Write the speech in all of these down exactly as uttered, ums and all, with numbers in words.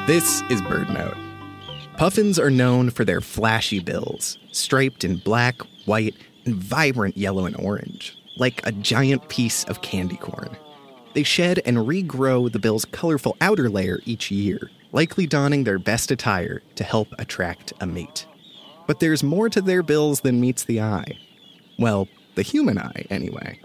This is BirdNote. Puffins are known for their flashy bills, striped in black, white, and vibrant yellow and orange, like a giant piece of candy corn. They shed and regrow the bill's colorful outer layer each year, likely donning their best attire to help attract a mate. But there's more to their bills than meets the eye. Well, the human eye, anyway.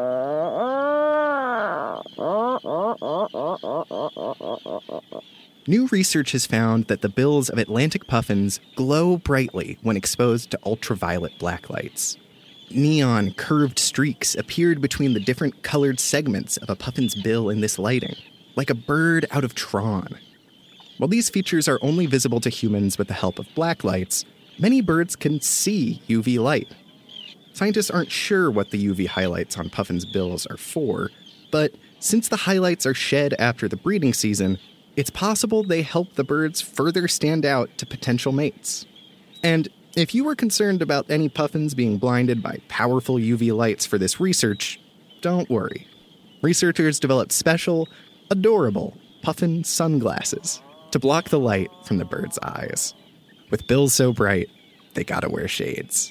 New research has found that the bills of Atlantic puffins glow brightly when exposed to ultraviolet blacklights. Neon curved streaks appeared between the different colored segments of a puffin's bill in this lighting, like a bird out of Tron. While these features are only visible to humans with the help of blacklights, many birds can see U V light. Scientists aren't sure what the U V highlights on puffins' bills are for, but since the highlights are shed after the breeding season, it's possible they help the birds further stand out to potential mates. And if you were concerned about any puffins being blinded by powerful U V lights for this research, don't worry. Researchers developed special, adorable puffin sunglasses to block the light from the birds' eyes. With bills so bright, they gotta wear shades.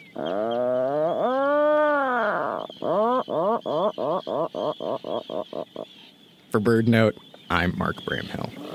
For BirdNote, I'm Mark Bramhill.